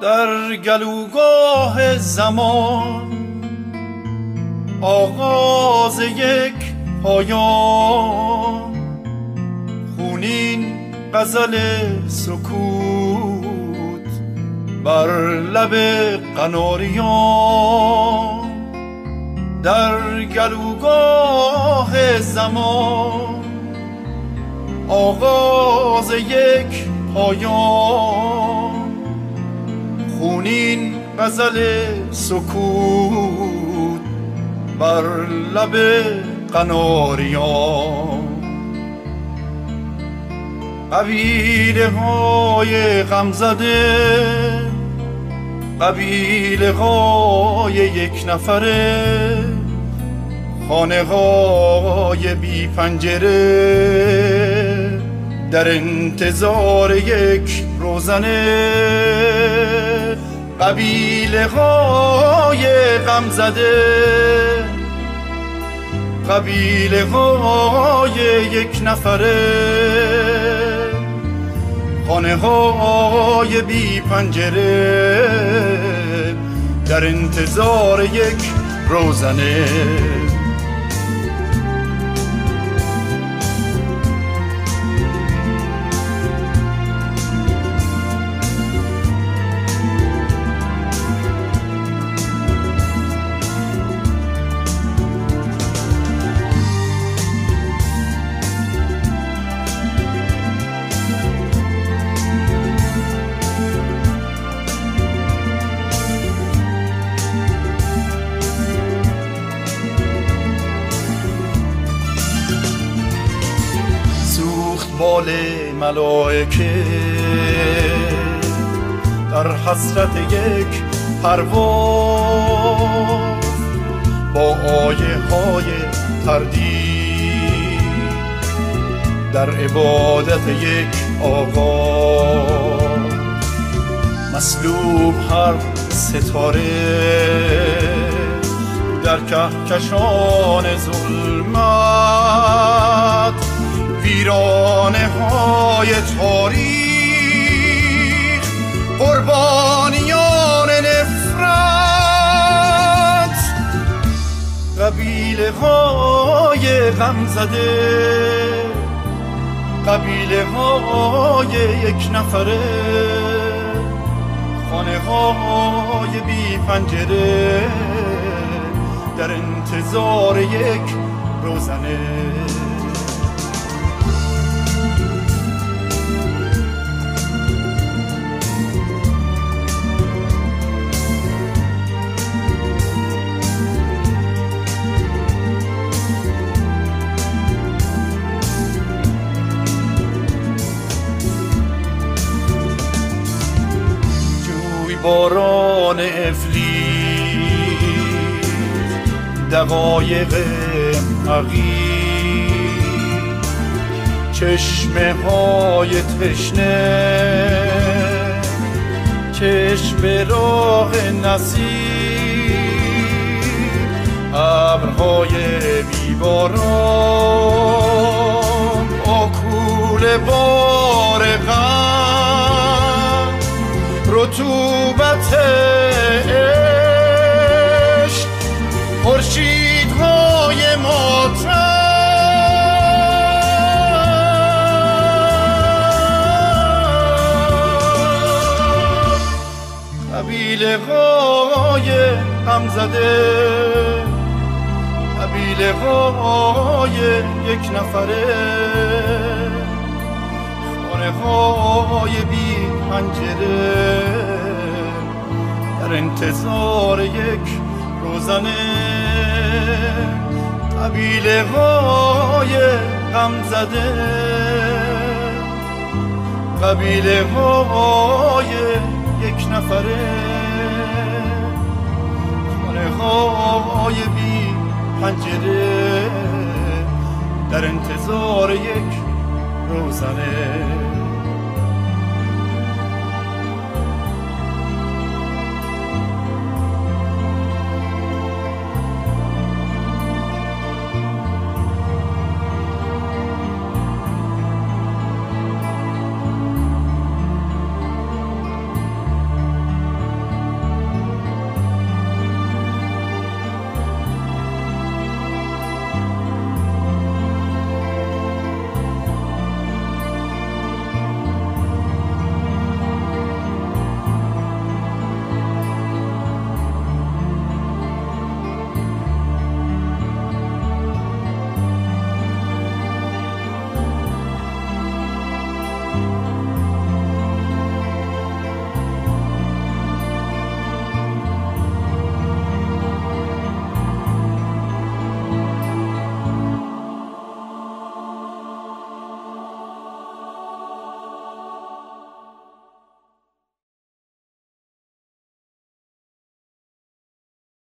در گلوگاه زمان آغاز یک پایان، خونین غزل سکوت بر لب قناریان. در گلوگاه زمان آغاز یک پایان، خونین غزل سکوت بر لب قناریان. قبیله های غمزده، قبیله های یک نفره، خانه های بی پنجره، در انتظار یک روزنه. قبیله های غمزده، قبیله های یک نفره، خانه های بی پنجره، در انتظار یک روزنه. بال ملائکه در حسرت یک پرواز، با آیه های تردید در عبادت یک آغاز. مصلوب هر ستاره در کهکشان ظلمت، ویرانه های تاریخ، قربانیان نفرت. قبیله های غمزده، قبیله های یک نفره، خانه های بی پنجره، در انتظار یک روزنه. باران افلیز، دقایق عقیم، چشمه های تشنه، چشم راه نسیم، ابرهای بیباران، آکول بار غم، رطوبت عشق، خورشیدهای ماتم. قبیله های غمزده، قبیله های یک نفره، خانه های بی پنجره، در انتظار یک روزنه. قبیله های غمزده، قبیله های یک نفره، خانه های بی پنجره، در انتظار یک روزنه.